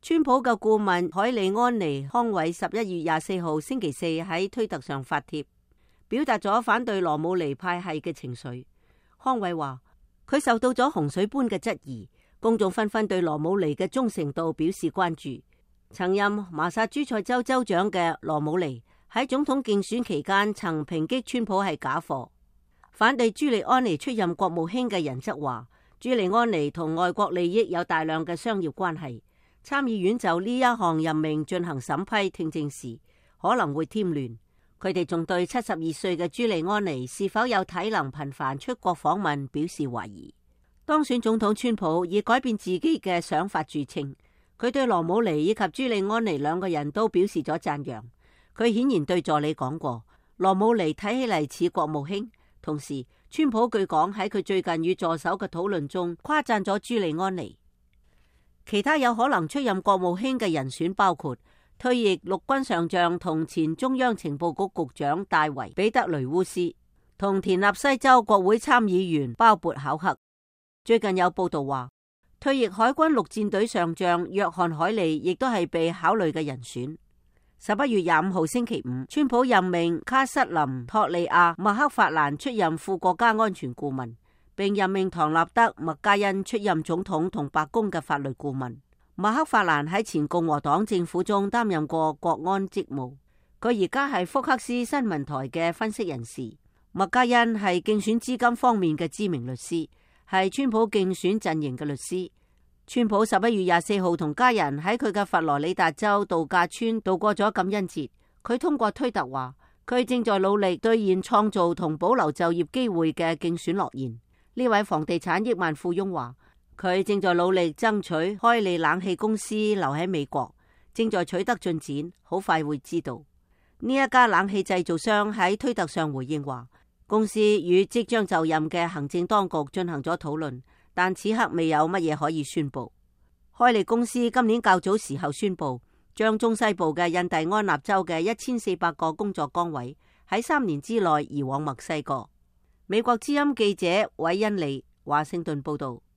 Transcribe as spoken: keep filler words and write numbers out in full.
川普嘅顧問凱利安妮康偉十一月廿四號星期四喺推特上發帖，表達咗反對羅姆尼派系嘅情緒。康偉話佢受到咗洪水般嘅質疑，公眾紛紛對羅姆尼嘅忠誠度表示關注。曾任麻薩諸塞州州長嘅羅姆尼喺總統競選期間曾抨擊川普係假貨。反對朱利安尼出任國務卿嘅人則話，朱利安尼同外國利益有大量嘅商業關係。參議院就呢一項任命進行審批聽證時，可能會添亂。佢哋仲對七十二歲嘅朱利安尼是否有體能頻繁出國訪問表示懷疑。當選總統川普以改變自己嘅想法著稱，佢對羅姆尼以及朱利安尼兩個人都表示咗讚揚。佢顯然對助理講過，羅姆尼睇起嚟似國務卿。同時，川普據講喺佢最近與助手嘅討論中誇讚咗朱利安尼。其他有可能出任國務卿嘅人選包括退役陸軍上將同前中央情報局局長戴維彼得雷烏斯，同田納西州國會參議員鮑勃考克。最近有報道話，退役海軍陸戰隊上將約翰海利亦都係被考慮嘅人選。十一月廿五號星期五，川普任命卡瑟琳托利亞麥克法蘭出任副國家安全顧問，並任命唐納德麥嘉恩出任總統同白宮嘅法律顧問。麥克法蘭喺前共和黨政府中擔任過國安職務，佢而家係福克斯新聞台嘅分析人士。麥嘉恩係競選資金方面嘅知名律師，係川普競選陣營嘅律師。川普十一月廿四號同家人喺佢嘅佛羅里達州度假村度過咗感恩節。佢通過推特話，佢正在努力兌現創造同保留就業機會嘅競選諾言。呢位房地產億萬富翁話，佢正在努力爭取開利冷氣公司留喺美國，正在取得進展，好快會知道。呢一家冷氣製造商喺推特上回應話，公司與即將就任嘅行政當局進行咗討論，但此刻未有乜嘢可以宣布。開利公司今年較早時候宣布，將中西部嘅印第安納州嘅一千四百個工作崗位喺三年之內移往墨西哥。美國之音記者韋恩利華盛頓報道。